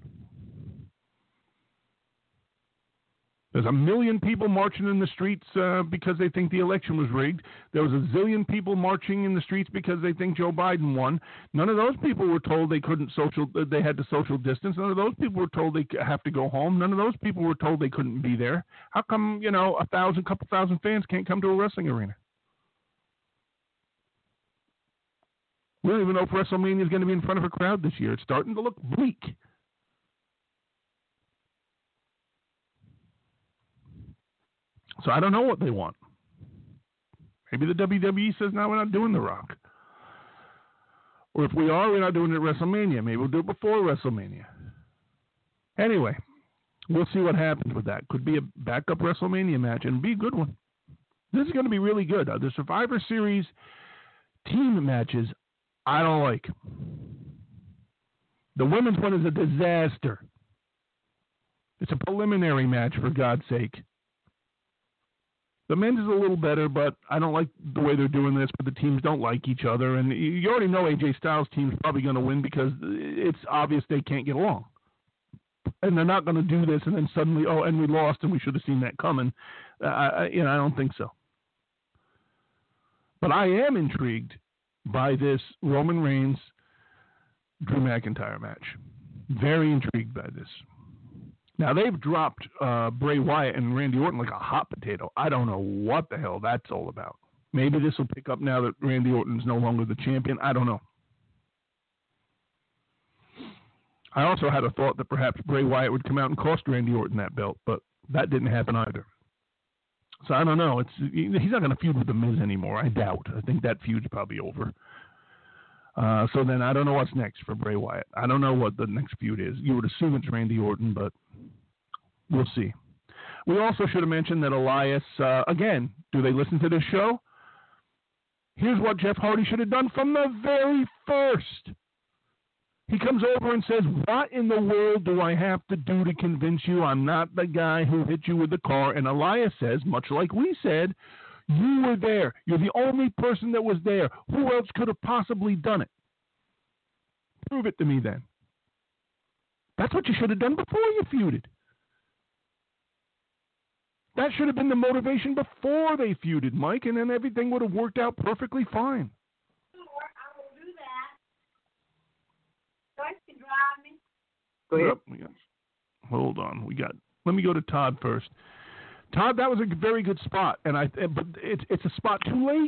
There's 1 million people marching in the streets because they think the election was rigged. There was a zillion people marching in the streets because they think Joe Biden won. None of those people were told they had to social distance. None of those people were told they have to go home. None of those people were told they couldn't be there. How come, couple thousand fans can't come to a wrestling arena? We don't even know if WrestleMania is going to be in front of a crowd this year. It's starting to look bleak. So I don't know what they want. Maybe the WWE says, no, we're not doing The Rock. Or if we are, we're not doing it at WrestleMania. Maybe we'll do it before WrestleMania. Anyway, we'll see what happens with that. Could be a backup WrestleMania match and be a good one. This is going to be really good. The Survivor Series team matches, I don't like. The women's one is a disaster. It's a preliminary match, for God's sake. The men's is a little better, but I don't like the way they're doing this, but the teams don't like each other. And you already know AJ Styles' team's probably going to win because it's obvious they can't get along. And they're not going to do this and then suddenly, and we lost and we should have seen that coming. I don't think so. But I am intrigued by this Roman Reigns Drew McIntyre match. Very intrigued by this. Now, they've dropped Bray Wyatt and Randy Orton like a hot potato. I don't know what the hell that's all about. Maybe this will pick up now that Randy Orton's no longer the champion. I don't know. I also had a thought that perhaps Bray Wyatt would come out and cost Randy Orton that belt, but that didn't happen either. So I don't know. He's not going to feud with The Miz anymore. I doubt. I think that feud's probably over. So then I don't know what's next for Bray Wyatt. I don't know what the next feud is. You would assume it's Randy Orton, but we'll see. We also should have mentioned that Elias, again, do they listen to this show? Here's what Jeff Hardy should have done from the very first. He comes over and says, what in the world do I have to do to convince you I'm not the guy who hit you with the car? And Elias says, much like we said, you were there. You're the only person that was there. Who else could have possibly done it? Prove it to me then. That's what you should have done before you feuded. That should have been the motivation before they feuded, Mike, and then everything would have worked out perfectly fine. Go ahead. Yep, hold on. Let me go to Todd first. Todd, that was a very good spot, but it's a spot too late.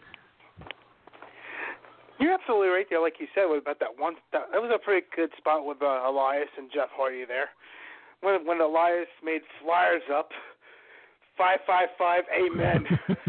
You're absolutely right there, like you said, about that one. That was a pretty good spot with Elias and Jeff Hardy there. When Elias made flyers up, 555, amen.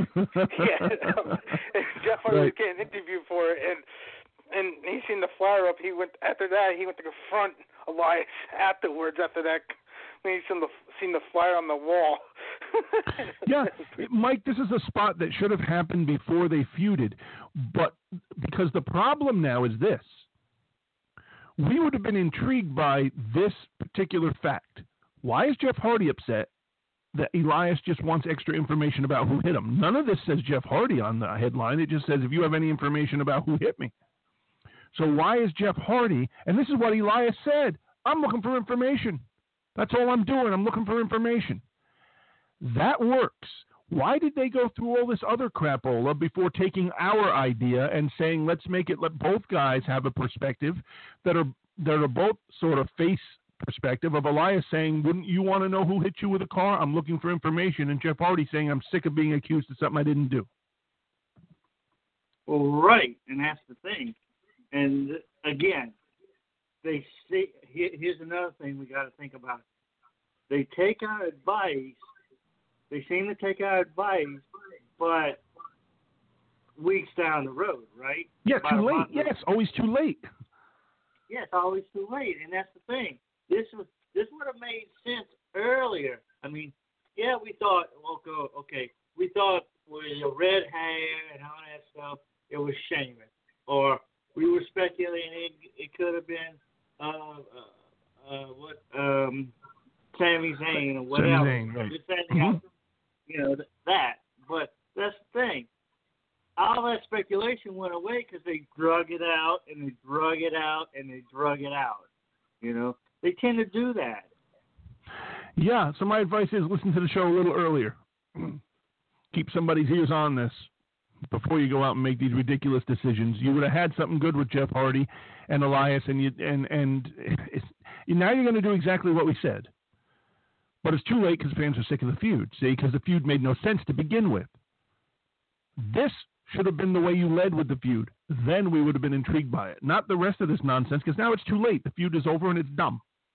Jeff Hardy was getting interviewed for it, and he seen the flyer up. He went to confront Elias afterwards. After that, when he seen the flyer on the wall. Yeah, Mike, this is a spot that should have happened before they feuded, but because the problem now is this. We would have been intrigued by this particular fact. Why is Jeff Hardy upset that Elias just wants extra information about who hit him? None of this says Jeff Hardy on the headline. It just says, if you have any information about who hit me. So why is Jeff Hardy, and this is what Elias said, I'm looking for information. That's all I'm doing. I'm looking for information. That works. Why did they go through all this other crapola before taking our idea and saying, let both guys have a perspective that are both sort of face perspective of Elias saying, wouldn't you want to know who hit you with a car? I'm looking for information. And Jeff Hardy saying, I'm sick of being accused of something I didn't do. Well, right. And that's the thing. And again, they see, here's another thing we got to think about. They take our advice. They seem to take our advice, but weeks down the road, right? Yeah, too late. Yes, always too late. Yes, always too late, and that's the thing. This would have made sense earlier. I mean, yeah, we thought, okay, we thought with your red hair and all that stuff, it was Sheamus, or we were speculating it could have been Sami Zayn or whatever. Sami Zayn, right. That. But that's the thing. All that speculation went away because they drug it out and they drug it out and they drug it out. They tend to do that. Yeah, so my advice is listen to the show a little earlier. Keep somebody's ears on this before you go out and make these ridiculous decisions. You would have had something good with Jeff Hardy and Elias, and now you're going to do exactly what we said. But it's too late because fans are sick of the feud, because the feud made no sense to begin with. This should have been the way you led with the feud. Then we would have been intrigued by it. Not the rest of this nonsense, because now it's too late. The feud is over and it's dumb.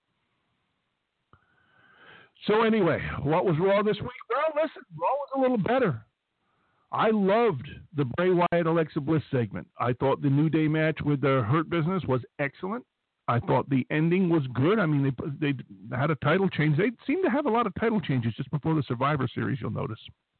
So anyway, what was Raw this week? Well, listen, Raw was a little better. I loved the Bray Wyatt Alexa Bliss segment. I thought the New Day match with the Hurt Business was excellent. I thought the ending was good. I mean, they had a title change. They seem to have a lot of title changes just before the Survivor Series, you'll notice.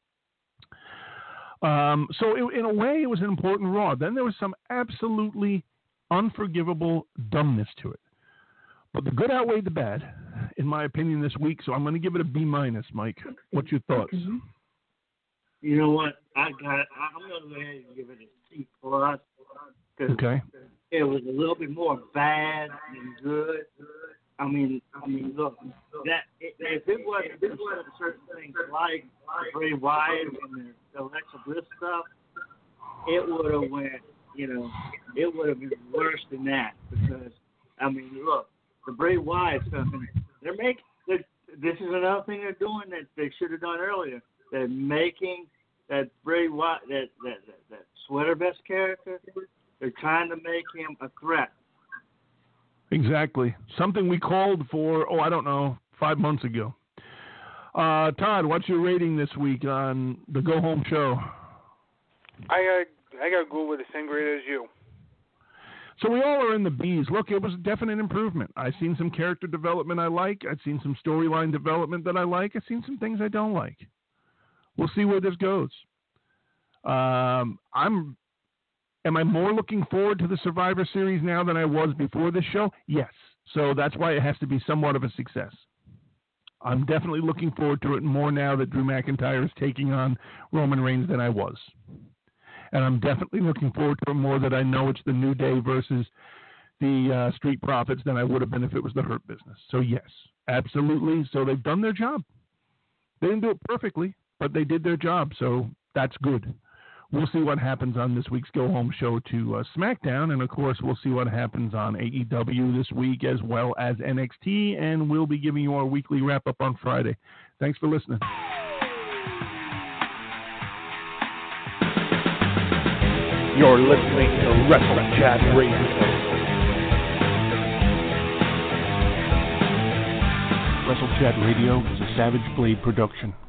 So in a way, it was an important Raw. Then there was some absolutely unforgivable dumbness to it. But the good outweighed the bad, in my opinion, this week. So I'm going to give it a B-, Mike. What's your thoughts? You know what? I'm going to go ahead and give it a C+. Okay. It was a little bit more bad than good. I mean, look, if it wasn't certain things like Bray Wyatt and the Alexa Bliss stuff, it would have it would have been worse than that. Because I mean, look, the Bray Wyatt stuff, and this is another thing they're doing that they should have done earlier. They're making that Bray Wyatt, that sweater vest character, they're trying to make him a threat. Exactly. Something we called for, 5 months ago. Todd, what's your rating this week on the Go Home show? I got to go with the same grade as you. So we all are in the B's. Look, it was a definite improvement. I've seen some character development I like. I've seen some storyline development that I like. I've seen some things I don't like. We'll see where this goes. Am I more looking forward to the Survivor Series now than I was before this show? Yes. So that's why it has to be somewhat of a success. I'm definitely looking forward to it more now that Drew McIntyre is taking on Roman Reigns than I was. And I'm definitely looking forward to it more that I know it's the New Day versus the Street Profits than I would have been if it was the Hurt Business. So yes, absolutely. So they've done their job. They didn't do it perfectly, but they did their job, so that's good. We'll see what happens on this week's Go Home show to SmackDown, and of course we'll see what happens on AEW this week as well as NXT, and we'll be giving you our weekly wrap-up on Friday. Thanks for listening. You're listening to Wrestle Chat Radio. Wrestle Chat Radio is a Savage Blade production.